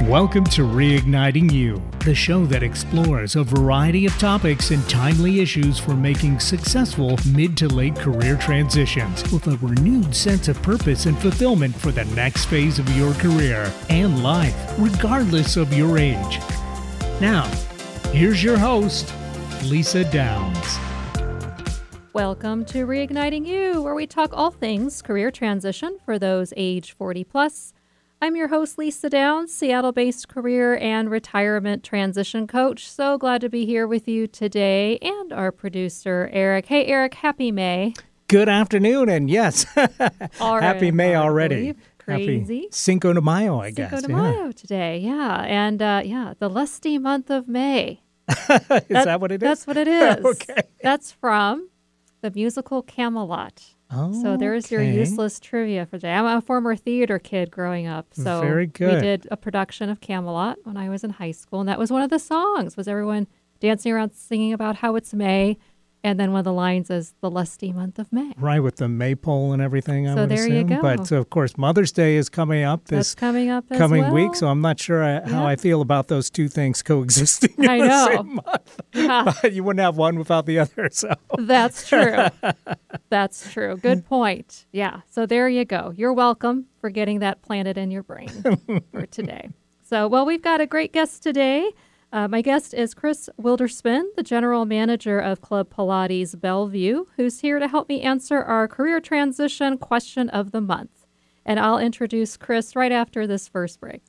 Welcome to Reigniting You, the show that explores a variety of topics and timely issues for making successful mid to late career transitions with a renewed sense of purpose and fulfillment for the next phase of your career and life, regardless of your age. Now, here's your host, Lisa Downs. Welcome to Reigniting You, where we talk all things career transition for those age 40 plus. I'm your host, Lisa Downs, Seattle-based career and retirement transition coach. So glad to be here with you today, and our producer, Eric. Hey, Eric, happy May. Good afternoon, and yes, happy May already. Crazy. Happy Cinco de Mayo, I guess. Cinco de Mayo today, yeah. And the lusty month of May. Is that what it is? That's what it is. Okay. That's from the musical Camelot. Oh, so there's your useless trivia for today. I'm a former theater kid growing up. So very good. We did a production of Camelot when I was in high school, and that was one of the songs, was everyone dancing around singing about how it's May, and then one of the lines is the lusty month of May. Right, with the maypole and everything, I would assume. So there you go. But, of course, Mother's Day is coming up That's coming up as coming well. week, so I'm not sure how I feel about those two things coexisting in the same month. Yeah. But you wouldn't have one without the other, so. That's true. That's true. Good point. Yeah, so there you go. You're welcome for getting that planted in your brain for today. So, well, we've got a great guest today. My guest is Chris Wilderspin, the general manager of Club Pilates Bellevue, who's here to help me answer our career transition question of the month. And I'll introduce Chris right after this first break.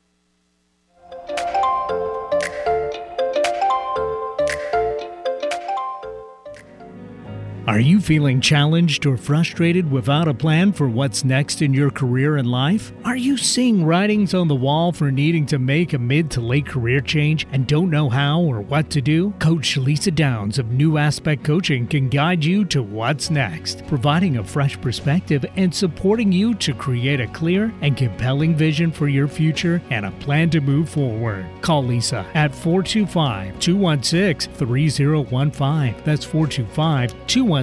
Are you feeling challenged or frustrated without a plan for what's next in your career and life? Are you seeing writings on the wall for needing to make a mid to late career change and don't know how or what to do? Coach Lisa Downs of New Aspect Coaching can guide you to what's next, providing a fresh perspective and supporting you to create a clear and compelling vision for your future and a plan to move forward. Call Lisa at 425-216-3015. That's 425-216-3015.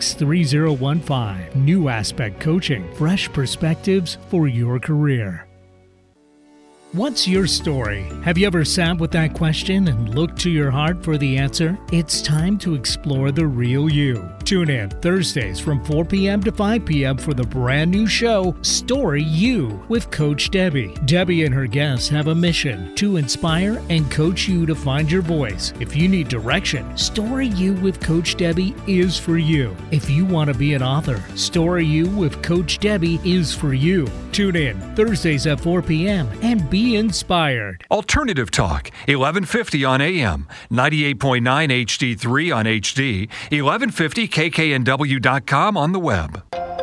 New Aspect Coaching, fresh perspectives for your career. What's your story? Have you ever sat with that question and looked to your heart for the answer? It's time to explore the real you. Tune in Thursdays from 4 p.m. to 5 p.m. for the brand new show, Story You, with Coach Debbie. Debbie and her guests have a mission to inspire and coach you to find your voice. If you need direction, Story You with Coach Debbie is for you. If you want to be an author, Story You with Coach Debbie is for you. Tune in Thursdays at 4 p.m. and be inspired. Alternative Talk, 1150 on AM, 98.9 HD3 on HD, 1150 kknw.com on the web.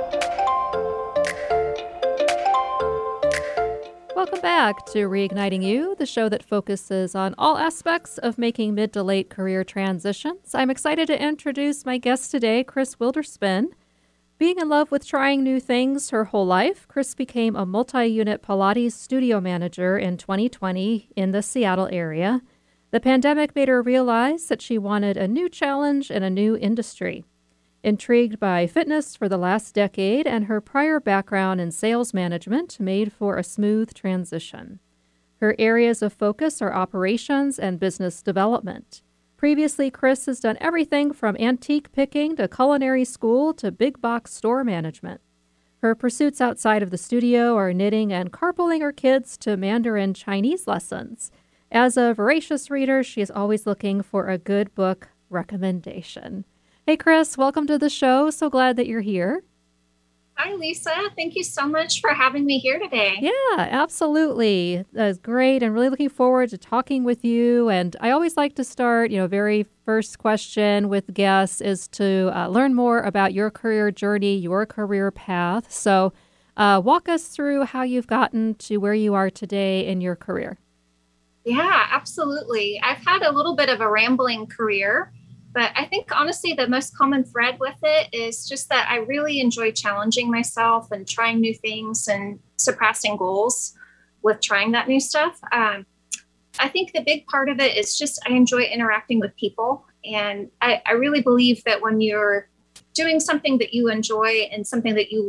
Welcome back to Reigniting You, the show that focuses on all aspects of making mid to late career transitions. I'm excited to introduce my guest today, Chris Wilderspin. Being in love with trying new things her whole life, Chris became a multi-unit Pilates studio manager in 2020 in the Seattle area. The pandemic made her realize that she wanted a new challenge in a new industry. Intrigued by fitness for the last decade and her prior background in sales management made for a smooth transition. Her areas of focus are operations and business development. Previously, Chris has done everything from antique picking to culinary school to big box store management. Her pursuits outside of the studio are knitting and carpooling her kids to Mandarin Chinese lessons. As a voracious reader, she is always looking for a good book recommendation. Hey, Chris, welcome to the show. So glad that you're here. Hi, Lisa. Thank you so much for having me here today. Yeah, absolutely. That's great. And really looking forward to talking with you. And I always like to start, very first question with guests is to learn more about your career journey, your career path. So walk us through how you've gotten to where you are today in your career. Yeah, absolutely. I've had a little bit of a rambling career. But I think, honestly, the most common thread with it is just that I really enjoy challenging myself and trying new things and surpassing goals with trying that new stuff. I think the big part of it is just I enjoy interacting with people. And I really believe that when you're doing something that you enjoy and something that you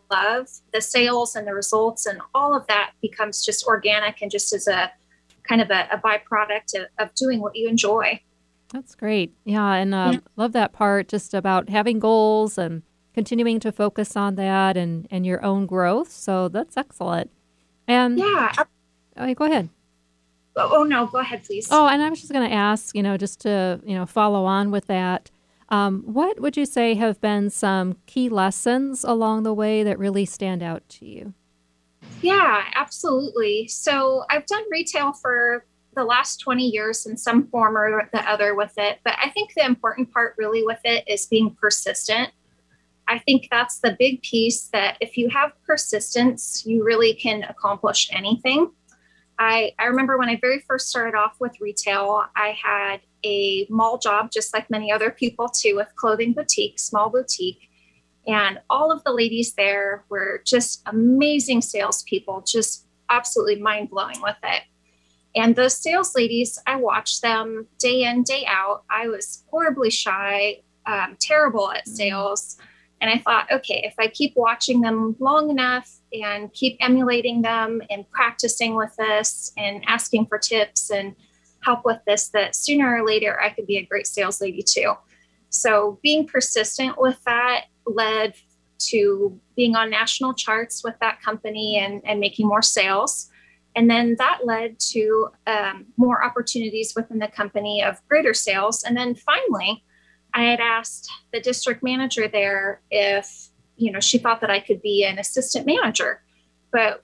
love, the sales and the results and all of that becomes just organic and just as a kind of a byproduct of doing what you enjoy. That's great. Yeah, and love that part just about having goals and continuing to focus on that and your own growth. So that's excellent. And yeah. Go ahead. Oh, no, go ahead, please. Oh, and I was just going to ask, just to, follow on with that. What would you say have been some key lessons along the way that really stand out to you? Yeah, absolutely. So I've done retail for the last 20 years in some form or the other with it. But I think the important part really with it is being persistent. I think that's the big piece, that if you have persistence, you really can accomplish anything. I remember when I very first started off with retail, I had a mall job, just like many other people too, with clothing boutique, small boutique. And all of the ladies there were just amazing salespeople, just absolutely mind blowing with it. And those sales ladies, I watched them day in, day out. I was horribly shy, terrible at sales. And I thought, okay, if I keep watching them long enough and keep emulating them and practicing with this and asking for tips and help with this, that sooner or later I could be a great sales lady too. So being persistent with that led to being on national charts with that company and making more sales. And then that led to more opportunities within the company of greater sales. And then finally, I had asked the district manager there if, she thought that I could be an assistant manager. But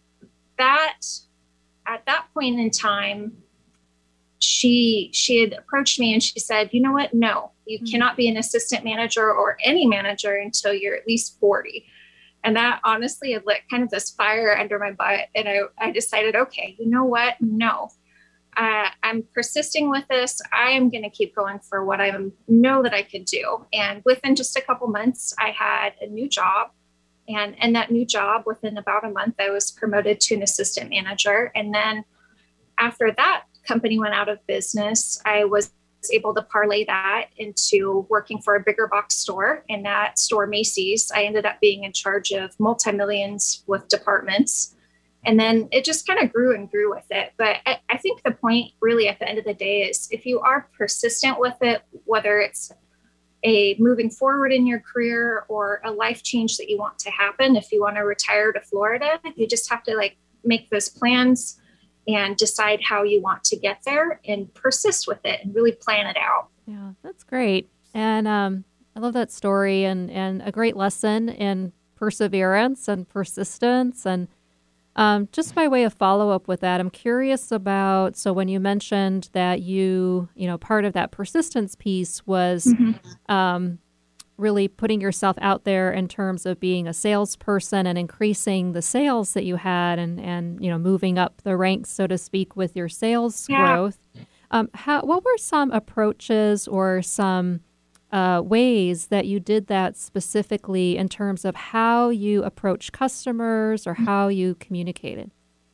at that point in time, she had approached me and she said, you know what? No, you cannot be an assistant manager or any manager until you're at least 40. And that honestly had lit kind of this fire under my butt. And I decided, okay, you know what? No, I'm persisting with this. I am going to keep going for what I know that I could do. And within just a couple months, I had a new job. And that new job, within about a month, I was promoted to an assistant manager. And then after that company went out of business, I was able to parlay that into working for a bigger box store. In that store, Macy's, I ended up being in charge of multi-millions with departments. And then it just kind of grew and grew with it. But I think the point really at the end of the day is if you are persistent with it, whether it's a moving forward in your career or a life change that you want to happen, if you want to retire to Florida, you just have to make those plans and decide how you want to get there and persist with it and really plan it out. Yeah, that's great. And I love that story and a great lesson in perseverance and persistence. And just by way of follow-up with that, I'm curious about, so when you mentioned that part of that persistence piece was really putting yourself out there in terms of being a salesperson and increasing the sales that you had and moving up the ranks, so to speak, with your sales growth. What were some approaches or some ways that you did that specifically in terms of how you approach customers or how you communicated?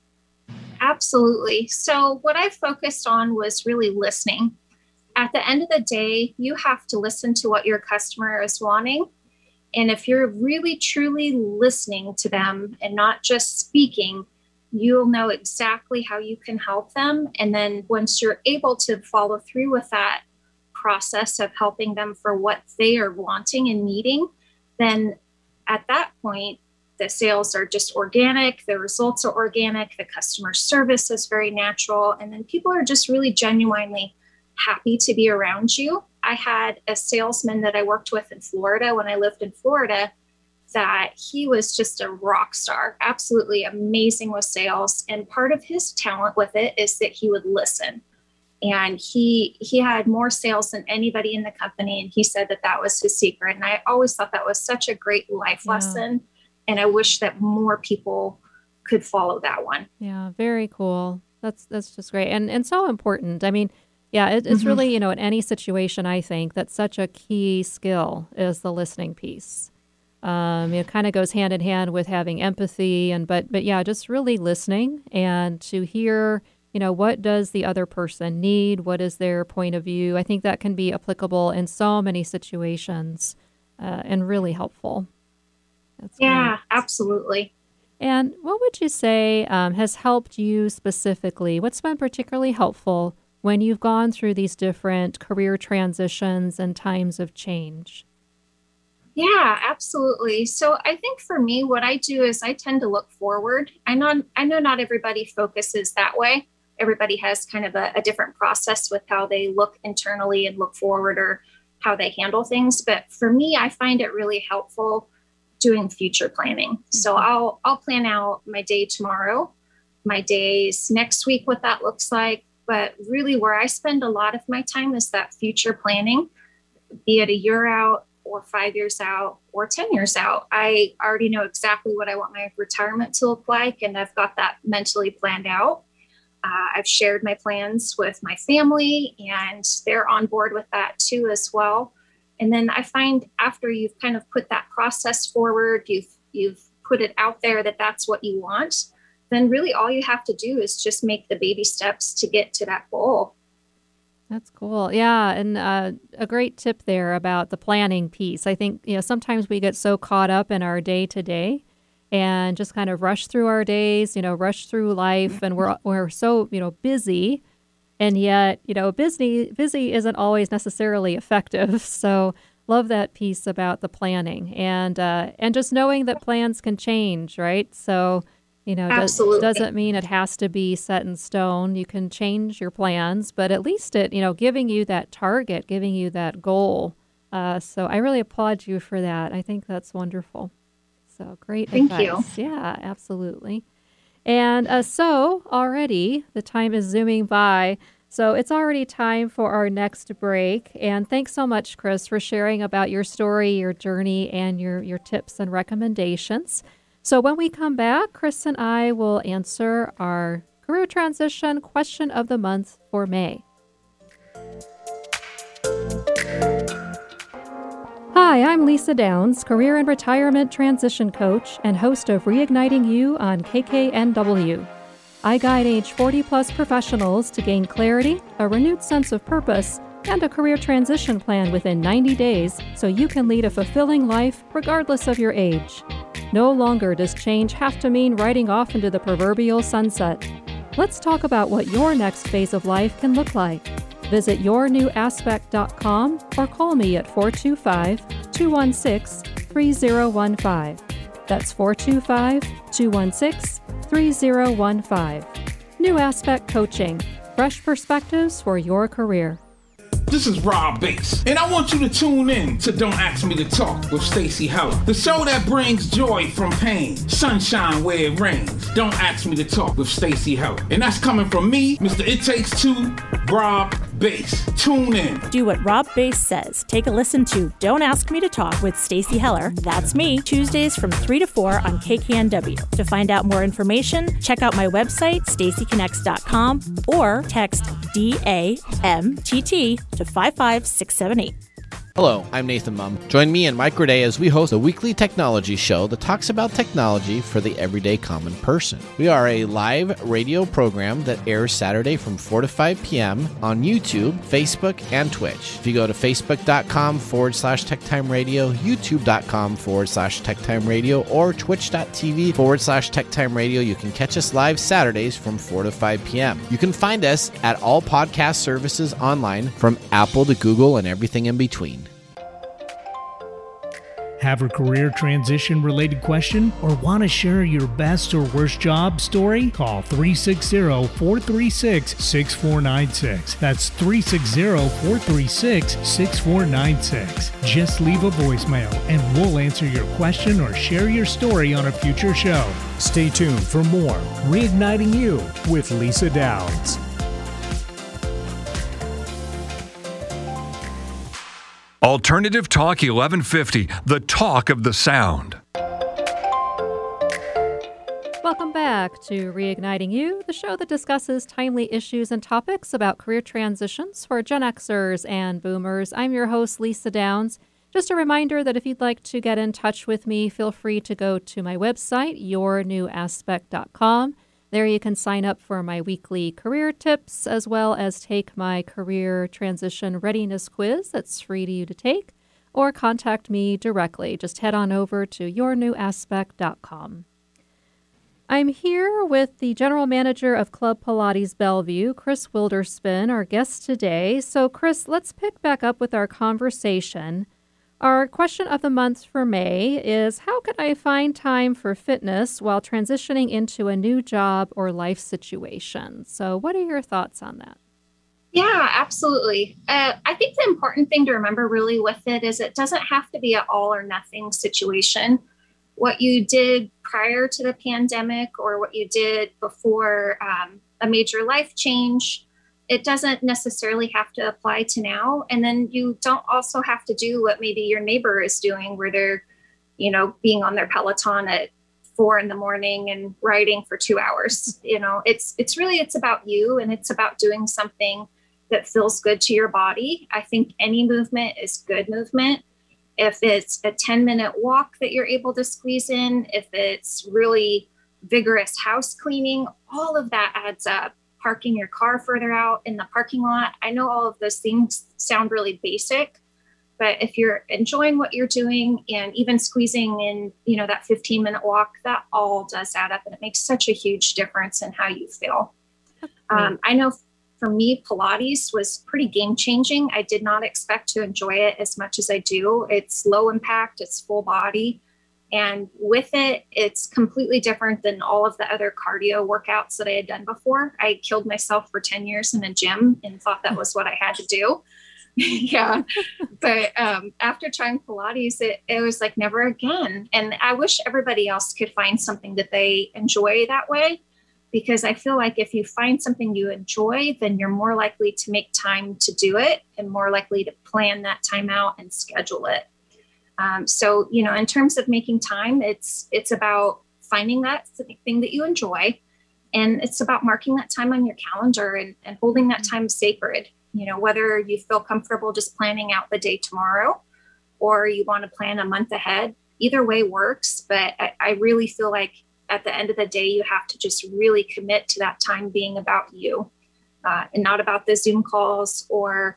Absolutely. So what I focused on was really listening. At the end of the day, you have to listen to what your customer is wanting. And if you're really, truly listening to them and not just speaking, you'll know exactly how you can help them. And then once you're able to follow through with that process of helping them for what they are wanting and needing, then at that point, the sales are just organic, the results are organic, the customer service is very natural, and then people are just really genuinely happy to be around you. I had a salesman that I worked with in Florida when I lived in Florida that he was just a rock star, absolutely amazing with sales. And part of his talent with it is that he would listen. And he had more sales than anybody in the company. And he said that was his secret. And I always thought that was such a great life lesson. And I wish that more people could follow that one. Yeah, very cool. That's just great. And so important. I mean, yeah, it's really, in any situation, I think that's such a key skill is the listening piece. It kind of goes hand in hand with having empathy but yeah, just really listening and to hear, what does the other person need? What is their point of view? I think that can be applicable in so many situations and really helpful. That's Yeah, great. absolutely. And what would you say has helped you specifically? What's been particularly helpful when you've gone through these different career transitions and times of change? Yeah, absolutely. So I think for me, what I do is I tend to look forward. I know not everybody focuses that way. Everybody has kind of a different process with how they look internally and look forward or how they handle things. But for me, I find it really helpful doing future planning. So I'll plan out my day tomorrow, my days next week, what that looks like. But really where I spend a lot of my time is that future planning, be it a year out or 5 years out or 10 years out. I already know exactly what I want my retirement to look like, and I've got that mentally planned out. I've shared my plans with my family, and they're on board with that too as well. And then I find after you've kind of put that process forward, you've put it out there that that's what you want, then really all you have to do is just make the baby steps to get to that goal. That's cool. Yeah, and a great tip there about the planning piece. I think, sometimes we get so caught up in our day to day and just kind of rush through our days, rush through life, and we're so, busy, and yet, busy isn't always necessarily effective. So love that piece about the planning and just knowing that plans can change, right? So Absolutely. doesn't mean it has to be set in stone. You can change your plans, but at least it, giving you that target, giving you that goal. So I really applaud you for that. I think that's wonderful. So great Thank advice. you. Yeah, absolutely. And so already the time is zooming by. So it's already time for our next break. And thanks so much, Chris, for sharing about your story, your journey, and your tips and recommendations. So when we come back, Chris and I will answer our career transition question of the month for May. Hi, I'm Lisa Downs, career and retirement transition coach and host of Reigniting You on KKNW. I guide age 40-plus professionals to gain clarity, a renewed sense of purpose, and a career transition plan within 90 days so you can lead a fulfilling life regardless of your age. No longer does change have to mean riding off into the proverbial sunset. Let's talk about what your next phase of life can look like. Visit yournewaspect.com or call me at 425-216-3015. That's 425-216-3015. New Aspect Coaching. Fresh perspectives for your career. This is Rob Bass, and I want you to tune in to Don't Ask Me to Talk with Stacey Heller, the show that brings joy from pain, sunshine where it rains. Don't Ask Me to Talk with Stacey Heller. And that's coming from me, Mr. It Takes Two, Rob Bass. Tune in. Do what Rob Bass says. Take a listen to Don't Ask Me to Talk with Stacey Heller. That's me, Tuesdays from 3 to 4 on KKNW. To find out more information, check out my website, staceyconnects.com, or text DAMTT to 55678. Hello, I'm Nathan Mum. Join me and Mike Roday as we host a weekly technology show that talks about technology for the everyday common person. We are a live radio program that airs Saturday from 4 to 5 p.m. on YouTube, Facebook, and Twitch. If you go to facebook.com/TechTime Radio, youtube.com/TechTime Radio, or twitch.tv/TechTime Radio, you can catch us live Saturdays from 4 to 5 p.m. You can find us at all podcast services online, from Apple to Google and everything in between. Have a career transition related question or want to share your best or worst job story? Call 360-436-6496. That's 360-436-6496. Just leave a voicemail and we'll answer your question or share your story on a future show. Stay tuned for more Reigniting You with Lisa Downs. Alternative Talk 1150, the talk of the sound. Welcome back to Reigniting You, the show that discusses timely issues and topics about career transitions for Gen Xers and Boomers. I'm your host, Lisa Downs. Just a reminder that if you'd like to get in touch with me, feel free to go to my website, yournewaspect.com. There you can sign up for my weekly career tips, as well as take my career transition readiness quiz that's free to you to take. or contact me directly. Just head on over to yournewaspect.com. I'm here with the General Manager of Club Pilates Bellevue, Chris Wilderspin, our guest today. So, Chris, let's pick back up with our conversation. Our question of the month for May is, how can I find time for fitness while transitioning into a new job or life situation? So what are your thoughts on that? Yeah, absolutely. I think the important thing to remember really with it is it doesn't have to be an all or nothing situation. What you did prior to the pandemic or what you did before a major life change, it doesn't necessarily have to apply to now. And then you don't also have to do what maybe your neighbor is doing, where they're, being on their Peloton at 4 a.m. and riding for 2 hours. It's about you, and it's about doing something that feels good to your body. I think any movement is good movement. If it's a 10-minute walk that you're able to squeeze in, if it's really vigorous house cleaning, all of that adds up. Parking your car further out in the parking lot. I know all of those things sound really basic, but if you're enjoying what you're doing and even squeezing in, that 15-minute walk, that all does add up, and it makes such a huge difference in how you feel. I know for me, Pilates was pretty game changing. I did not expect to enjoy it as much as I do. It's low impact, it's full body. And with it, it's completely different than all of the other cardio workouts that I had done before. I killed myself for 10 years in a gym and thought that was what I had to do. Yeah. But after trying Pilates, it was like never again. And I wish everybody else could find something that they enjoy that way, because I feel like if you find something you enjoy, then you're more likely to make time to do it and more likely to plan that time out and schedule it. So, in terms of making time, it's about finding that thing that you enjoy, and it's about marking that time on your calendar and holding that time sacred. Whether you feel comfortable just planning out the day tomorrow or you want to plan a month ahead, either way works. But I really feel like at the end of the day, you have to just really commit to that time being about you and not about the Zoom calls or,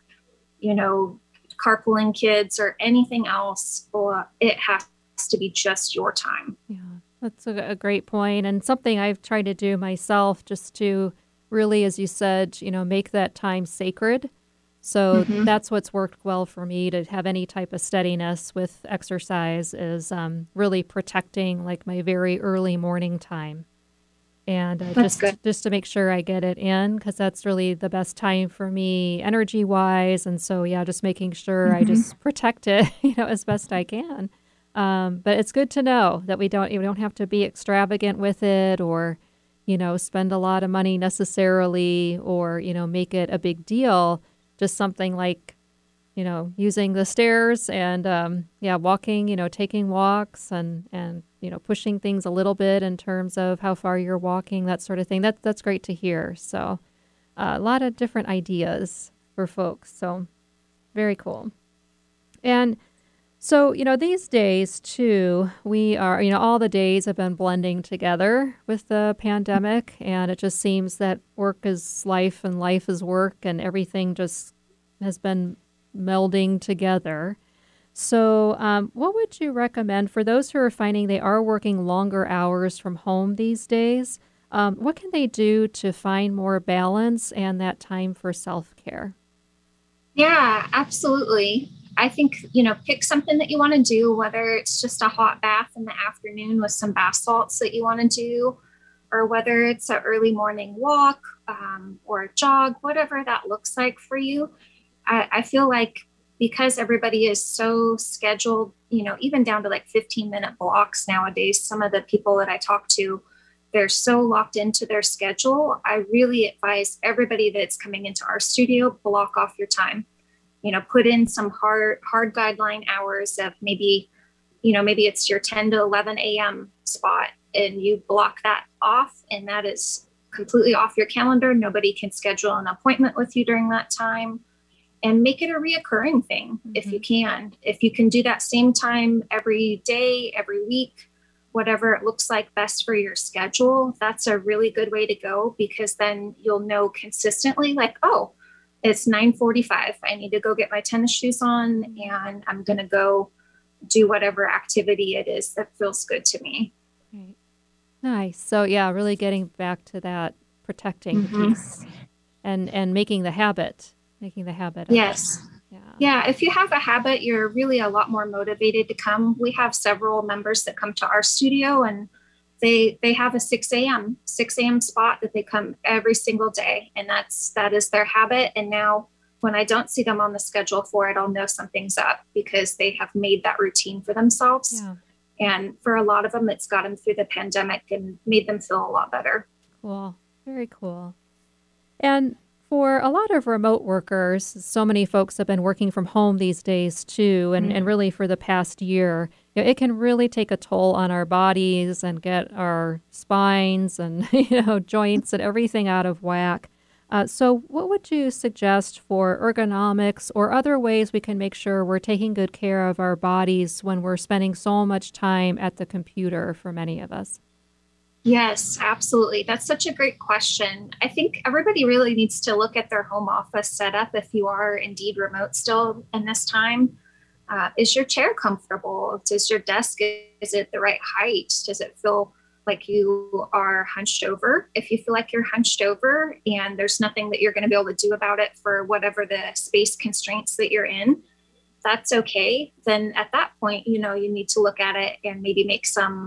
carpooling kids or anything else, or it has to be just your time. Yeah, that's a great point, and something I've tried to do myself, just to really, as you said, make that time sacred. So that's what's worked well for me, to have any type of steadiness with exercise, is really protecting like my very early morning time. And just to make sure I get it in, because that's really the best time for me energy-wise. And so, yeah, just making sure I just protect it, as best I can. But it's good to know that we don't have to be extravagant with it, or, spend a lot of money necessarily, or, make it a big deal. Just something like, using the stairs and, walking, taking walks and pushing things a little bit in terms of how far you're walking, that sort of thing. That's great to hear. So a lot of different ideas for folks. So very cool. And so, these days too, we are, all the days have been blending together with the pandemic, and it just seems that work is life and life is work, and everything just has been melding together. So what would you recommend for those who are finding they are working longer hours from home these days? What can they do to find more balance and that time for self-care? Yeah, absolutely. I think, pick something that you want to do, whether it's just a hot bath in the afternoon with some bath salts that you want to do, or whether it's an early morning walk or a jog, whatever that looks like for you. I feel like because everybody is so scheduled, even down to like 15-minute blocks nowadays, some of the people that I talk to, they're so locked into their schedule. I really advise everybody that's coming into our studio, block off your time. Put in some hard guideline hours of maybe it's your 10 to 11 a.m. spot, and you block that off, and that is completely off your calendar. Nobody can schedule an appointment with you during that time. And make it a reoccurring thing if you can. If you can do that same time every day, every week, whatever it looks like best for your schedule, that's a really good way to go, because then you'll know consistently, like, oh, it's 9:45. I need to go get my tennis shoes on, and I'm going to go do whatever activity it is that feels good to me. Right. Nice. So yeah, really getting back to that protecting piece and making the habit of Yes. it. Yeah. If you have a habit, you're really a lot more motivated to come. We have several members that come to our studio, and they have a 6 a.m. spot that they come every single day. And that is their habit. And now when I don't see them on the schedule for it, I'll know something's up because they have made that routine for themselves. Yeah. And for a lot of them, it's got them through the pandemic and made them feel a lot better. Cool. Very cool. And for a lot of remote workers, so many folks have been working from home these days too, and really for the past year, it can really take a toll on our bodies and get our spines and joints and everything out of whack. So what would you suggest for ergonomics or other ways we can make sure we're taking good care of our bodies when we're spending so much time at the computer for many of us? Yes, absolutely. That's such a great question. I think everybody really needs to look at their home office setup if you are indeed remote still in this time. Is your chair comfortable? Does your desk, is it the right height? Does it feel like you are hunched over? If you feel like you're hunched over and there's nothing that you're going to be able to do about it for whatever the space constraints that you're in, that's okay. Then at that point, you need to look at it and maybe make some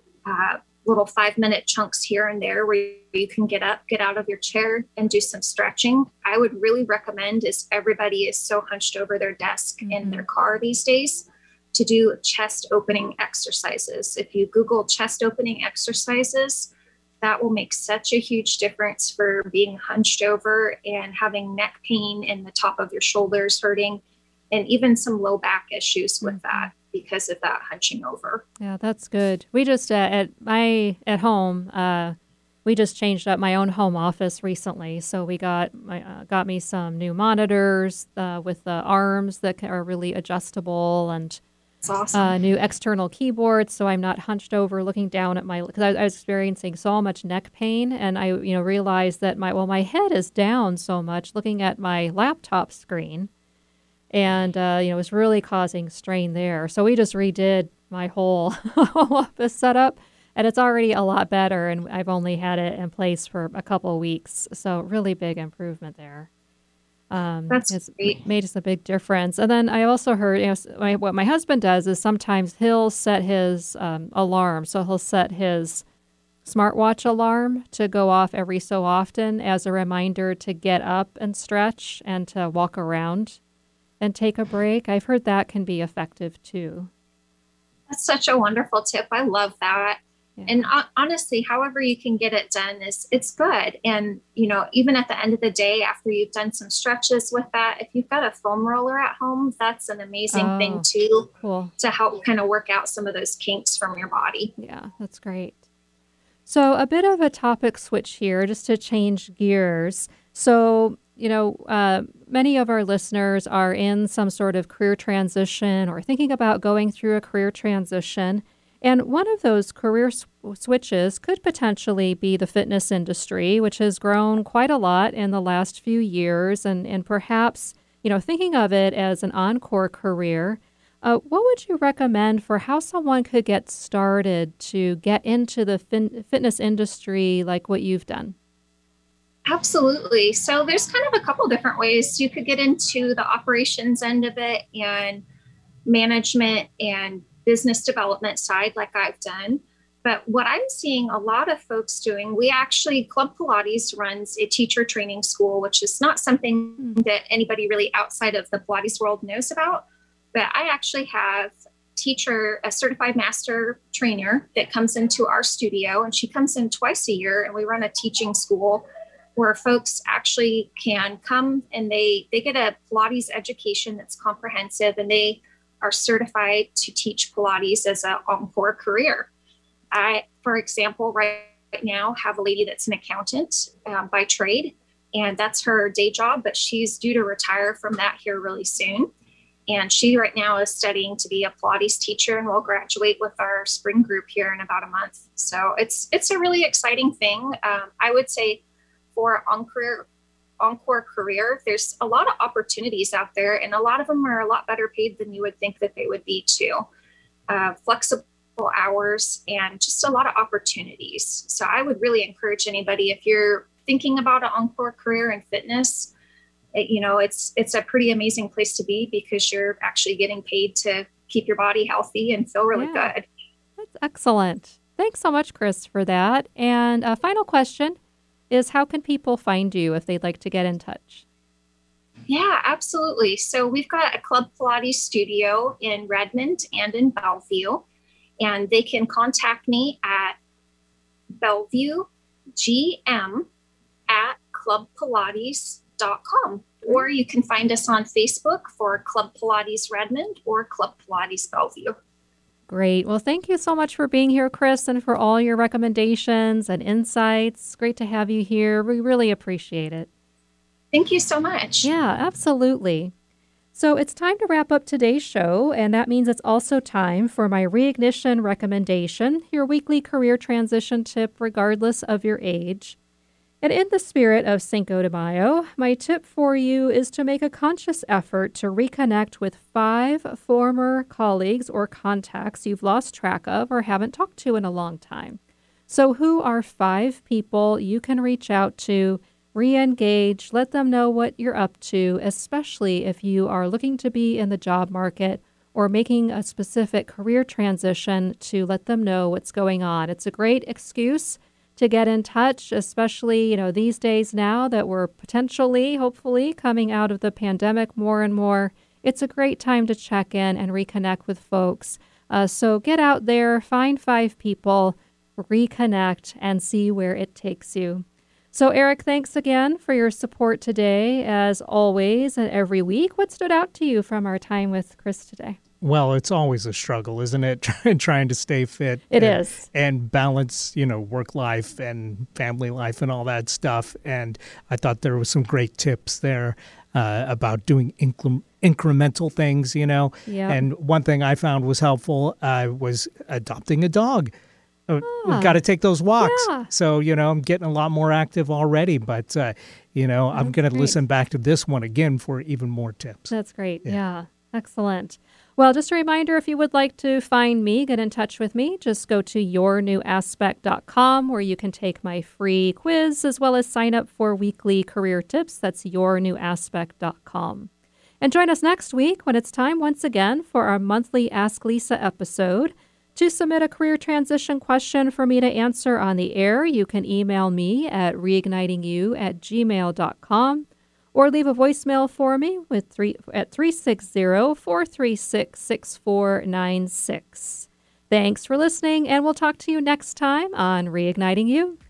little 5-minute chunks here and there where you can get up, get out of your chair and do some stretching. I would really recommend, as everybody is so hunched over their desk in their car these days, to do chest opening exercises. If you Google chest opening exercises, that will make such a huge difference for being hunched over and having neck pain in the top of your shoulders hurting, and even some low back issues with that because of that hunching over. Yeah, that's good. We just at home, we just changed up my own home office recently. So we got me some new monitors with the arms that are really adjustable, and that's awesome. New external keyboards, so I'm not hunched over looking down at because I was experiencing so much neck pain, and I realized that my head is down so much looking at my laptop screen, and it was really causing strain there. So we just redid my whole office setup, and it's already a lot better, and I've only had it in place for a couple of weeks, so really big improvement there. That's great. Made us a big difference. And then I also heard, what my husband does is sometimes he'll set his alarm. So he'll set his smartwatch alarm to go off every so often as a reminder to get up and stretch and to walk around and take a break. I've heard that can be effective too. That's such a wonderful tip. I love that. Yeah. And honestly, however you can get it done it's good. And, even at the end of the day, after you've done some stretches with that, if you've got a foam roller at home, that's an amazing thing too, cool, to help kind of work out some of those kinks from your body. Yeah, that's great. So a bit of a topic switch here, just to change gears. So, many of our listeners are in some sort of career transition or thinking about going through a career transition. And one of those career switches could potentially be the fitness industry, which has grown quite a lot in the last few years. And perhaps, thinking of it as an encore career, what would you recommend for how someone could get started to get into the fitness industry like what you've done? Absolutely. So there's kind of a couple different ways you could get into the operations end of it and management and business development side like I've done. But what I'm seeing a lot of folks doing, Club Pilates runs a teacher training school, which is not something that anybody really outside of the Pilates world knows about. But I actually have a certified master trainer that comes into our studio, and she comes in twice a year, and we run a teaching school where folks actually can come and they get a Pilates education that's comprehensive, and they are certified to teach Pilates as an encore career. I, for example, right now have a lady that's an accountant by trade, and that's her day job, but she's due to retire from that here really soon. And she right now is studying to be a Pilates teacher, and will graduate with our spring group here in about a month. So it's a really exciting thing. I would say for Encore career, there's a lot of opportunities out there, and a lot of them are a lot better paid than you would think that they would be too. Flexible hours and just a lot of opportunities. So I would really encourage anybody, if you're thinking about an Encore career in fitness, it's a pretty amazing place to be because you're actually getting paid to keep your body healthy and feel really good. That's excellent. Thanks so much, Chris, for that. And a final question is, how can people find you if they'd like to get in touch? Yeah, absolutely. So we've got a Club Pilates studio in Redmond and in Bellevue, and they can contact me at BellevueGM@clubpilates.com, or you can find us on Facebook for Club Pilates Redmond or Club Pilates Bellevue. Great. Well, thank you so much for being here, Chris, and for all your recommendations and insights. Great to have you here. We really appreciate it. Thank you so much. Yeah, absolutely. So it's time to wrap up today's show, and that means it's also time for my Reignition recommendation, your weekly career transition tip regardless of your age. And in the spirit of Cinco de Mayo, my tip for you is to make a conscious effort to reconnect with 5 former colleagues or contacts you've lost track of or haven't talked to in a long time. So who are 5 people you can reach out to, re-engage, let them know what you're up to, especially if you are looking to be in the job market or making a specific career transition, to let them know what's going on. It's a great excuse to get in touch, especially, these days now that we're potentially, hopefully, coming out of the pandemic more and more. It's a great time to check in and reconnect with folks. So get out there, find 5 people, reconnect, and see where it takes you. So, Eric, thanks again for your support today, as always, and every week. What stood out to you from our time with Chris today? Well, it's always a struggle, isn't it? Trying to stay fit. It is. And balance, work life and family life and all that stuff. And I thought there were some great tips there about doing incremental things, Yeah. And one thing I found was helpful was adopting a dog. We've got to take those walks. Yeah. So, I'm getting a lot more active already. But, I'm going to listen back to this one again for even more tips. That's great. Yeah. Excellent. Well, just a reminder, if you would like to find me, get in touch with me, just go to yournewaspect.com, where you can take my free quiz as well as sign up for weekly career tips. That's yournewaspect.com. And join us next week when it's time once again for our monthly Ask Lisa episode. To submit a career transition question for me to answer on the air, you can email me at reignitingyou@gmail.com. or leave a voicemail for me at 360-436-6496. Thanks for listening, and we'll talk to you next time on Reigniting You.